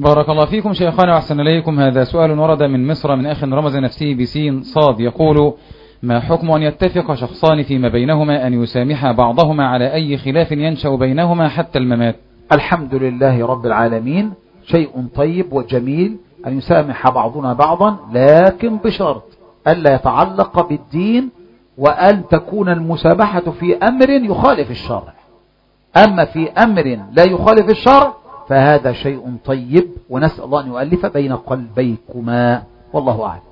بارك الله فيكم شيخنا وأحسن إليكم. هذا سؤال ورد من مصر من أخ رمز نفسه بسين صاد، يقول: ما حكم أن يتفق شخصان فيما بينهما أن يسامح بعضهما على أي خلاف ينشأ بينهما حتى الممات؟ الحمد لله رب العالمين، شيء طيب وجميل أن يسامح بعضنا بعضا، لكن بشرط ألا يتعلق بالدين، وأن تكون المسامحة في أمر يخالف الشرع. أما في أمر لا يخالف الشرع فهذا شيء طيب، ونسأل الله أن يؤلف بين قلبيكما، والله أعلم.